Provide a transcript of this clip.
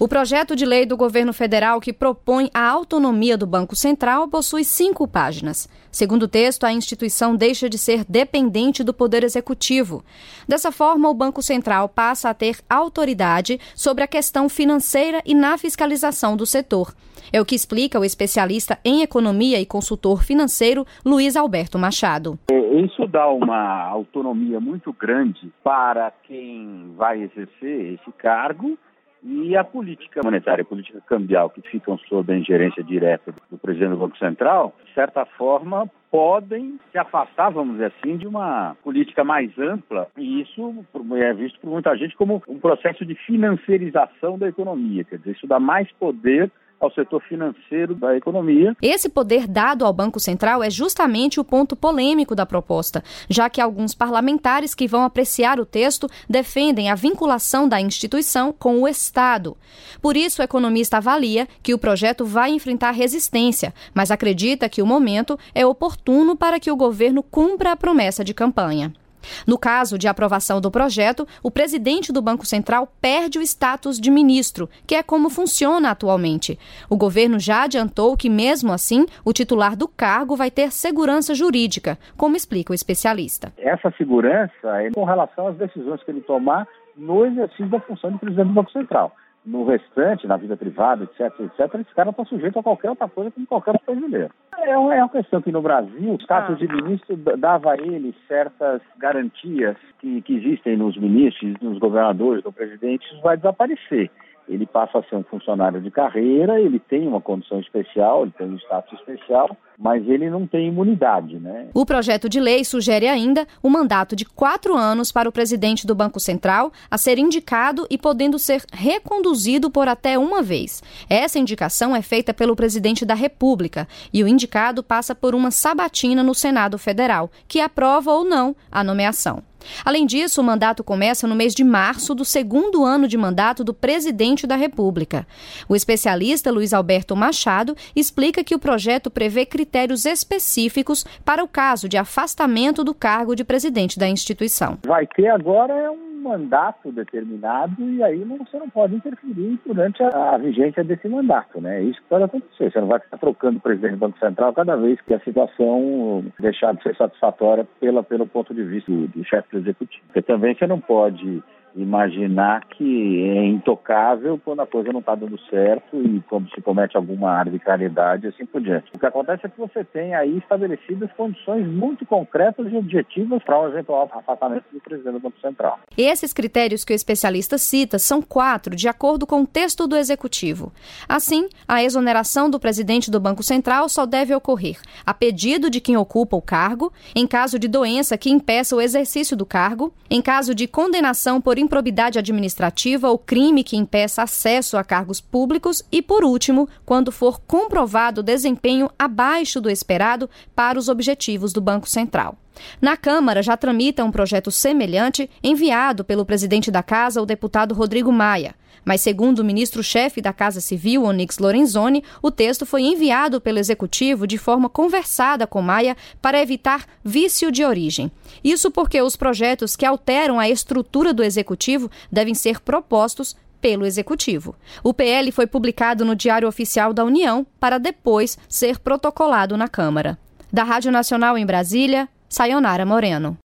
O projeto de lei do governo federal que propõe a autonomia do Banco Central possui 5 páginas. Segundo o texto, a instituição deixa de ser dependente do Poder Executivo. Dessa forma, o Banco Central passa a ter autoridade sobre a questão financeira e na fiscalização do setor. É o que explica o especialista em economia e consultor financeiro Luiz Alberto Machado. Isso dá uma autonomia muito grande para quem vai exercer esse cargo. E a política monetária, a política cambial, que ficam sob a ingerência direta do presidente do Banco Central, de certa forma, podem se afastar, vamos dizer assim, de uma política mais ampla. E isso é visto por muita gente como um processo de financiarização da economia. Quer dizer, isso dá mais poder ao setor financeiro da economia. Esse poder dado ao Banco Central é justamente o ponto polêmico da proposta, já que alguns parlamentares que vão apreciar o texto defendem a vinculação da instituição com o Estado. Por isso, o economista avalia que o projeto vai enfrentar resistência, mas acredita que o momento é oportuno para que o governo cumpra a promessa de campanha. No caso de aprovação do projeto, o presidente do Banco Central perde o status de ministro, que é como funciona atualmente. O governo já adiantou que, mesmo assim, o titular do cargo vai ter segurança jurídica, como explica o especialista. Essa segurança é com relação às decisões que ele tomar no exercício da função de presidente do Banco Central. No restante, na vida privada, etc., esse cara está sujeito a qualquer outra coisa como qualquer outro brasileiro. É uma questão que no Brasil, o status de ministro dava a ele certas garantias que existem nos ministros, nos governadores, no presidente, isso vai desaparecer. Ele passa a ser um funcionário de carreira, ele tem uma condição especial, ele tem um status especial, mas ele não tem imunidade, né? O projeto de lei sugere ainda o mandato de 4 anos para o presidente do Banco Central a ser indicado e podendo ser reconduzido por até uma vez. Essa indicação é feita pelo presidente da República e o indicado passa por uma sabatina no Senado Federal, que aprova ou não a nomeação. Além disso, o mandato começa no mês de março do 2º ano de mandato do presidente da República. O especialista Luiz Alberto Machado explica que o projeto prevê critérios específicos para o caso de afastamento do cargo de presidente da instituição. Vai ter agora um mandato determinado e aí você não pode interferir durante a vigência desse mandato, né? É isso que pode acontecer. Você não vai ficar trocando o presidente do Banco Central cada vez que a situação deixar de ser satisfatória pelo ponto de vista do chefe do executivo. Porque também você não pode imaginar que é intocável quando a coisa não está dando certo e quando se comete alguma arbitrariedade e assim por diante. O que acontece é que você tem aí estabelecidas condições muito concretas e objetivas para um eventual afastamento do presidente do Banco Central. Esses critérios que o especialista cita são 4, de acordo com o texto do Executivo. Assim, a exoneração do presidente do Banco Central só deve ocorrer a pedido de quem ocupa o cargo, em caso de doença que impeça o exercício do cargo, em caso de condenação por improbidade administrativa ou crime que impeça acesso a cargos públicos e, por último, quando for comprovado desempenho abaixo do esperado para os objetivos do Banco Central. Na Câmara já tramita um projeto semelhante enviado pelo presidente da Casa, o deputado Rodrigo Maia. Mas, segundo o ministro-chefe da Casa Civil, Onyx Lorenzoni, o texto foi enviado pelo Executivo de forma conversada com Maia para evitar vício de origem. Isso porque os projetos que alteram a estrutura do Executivo devem ser propostos pelo Executivo. O PL foi publicado no Diário Oficial da União para depois ser protocolado na Câmara. Da Rádio Nacional em Brasília, Sayonara Moreno.